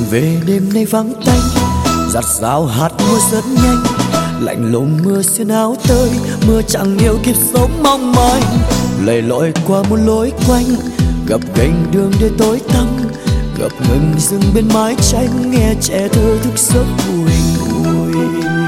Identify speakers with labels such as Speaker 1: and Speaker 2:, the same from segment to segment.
Speaker 1: về đêm nay vắng tanh, giặt rào hạt mưa rất nhanh, lạnh lùng mưa xuyên áo tơi, mưa chẳng yêu kịp sống mong manh, lầy lội qua một lối quanh, gập ghềnh đường để tối tăm, ngập ngừng dừng bên mái tranh, nghe trẻ thơ thức giấc bùi ngùi.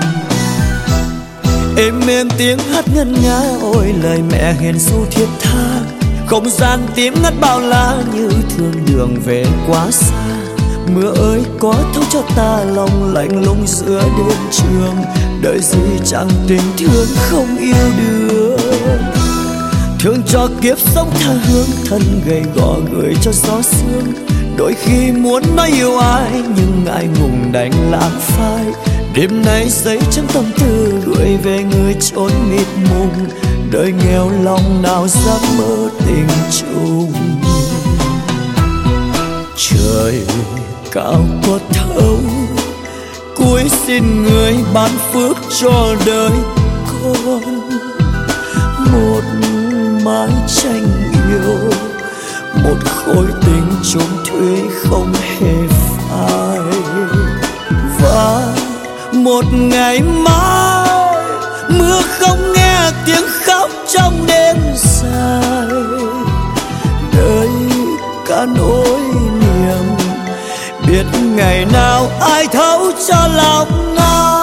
Speaker 1: Êm êm tiếng hát ngân nga, ôi lời mẹ hiền ru thiết tha, không gian tím ngắt bao la như thương đường về quá xa. Mưa ơi có thấu cho ta lòng lạnh lùng giữa đêm trường, đợi gì chẳng tình thương không yêu được. Thương cho kiếp sống tha hương, thân gầy gò gửi cho gió sương. Đôi khi muốn nói yêu ai nhưng ngại ngùng đành lạc phai. Đêm nay giấy trắng tâm tư gửi về người chốn mịt mùng, đời nghèo lòng nào dám mơ tình chung. Trời cao có thấu, cuối xin người ban phước cho đời con. Một mái tranh yêu, một khối tình chung thủy không hề phai. Và một ngày mai mưa không nghe tiếng khóc trong đêm dài, đời cả nỗi niềm biết ngày nào ai thấu cho lòng ai.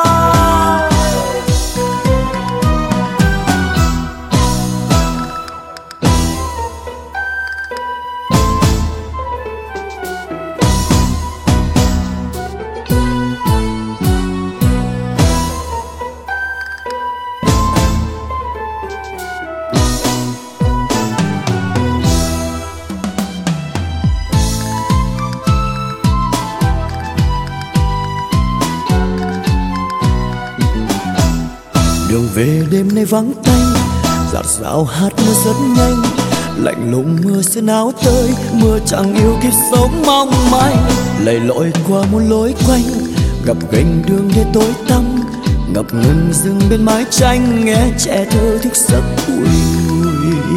Speaker 1: Đường về đêm nay vắng tanh, giạt rào hạt mưa rất nhanh, lạnh lùng mưa xuyên áo tơi, mưa chẳng yêu kiếp sống mong manh, lầy lội qua một lối quanh, gập ghềnh đường để tối tăm, ngập ngừng dừng bên mái tranh, nghe trẻ thơ thức giấc bùi ngùi.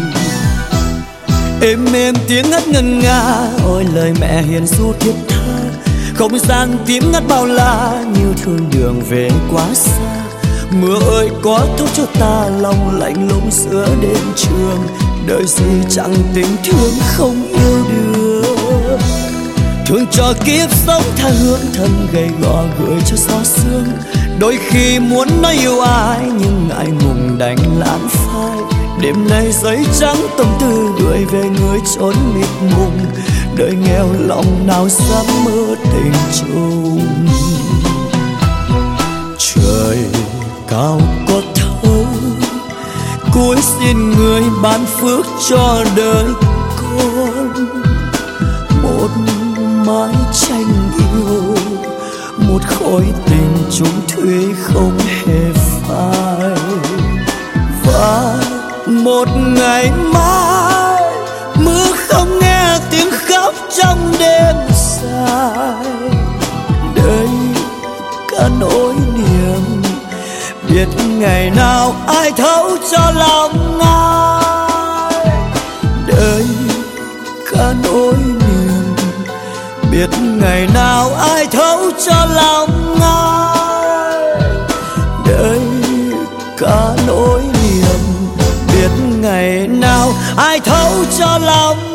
Speaker 1: Êm êm tiếng hát ngân nga, ôi lời mẹ hiền ru thiết tha, không gian tím ngắt bao la như thương đường về quá xa. Mưa ơi có thấu cho ta lòng lạnh lùng giữa đêm trường, đời gì chẳng tình thương không yêu được. Thương cho kiếp sống tha hương, thân gầy gò gửi cho gió sương. Đôi khi muốn nói yêu ai nhưng ngại ngùng đành lãng phai. Đêm nay giấy trắng tâm tư gửi về người chốn mịt mùng, đời nghèo lòng nào dám mơ tình chung. Trời cao có thấu, cuối xin người ban phước cho đời con. Một mái tranh yêu, một khối tình chung thủy không hề phai. Và một ngày mai mưa không nghe tiếng khóc trong đêm dài, đời cả nỗi niềm biết ngày nào ai thấu cho lòng ai. Đời cả nỗi niềm biết ngày nào ai thấu cho lòng ai. Đời cả nỗi niềm biết ngày nào ai thấu cho lòng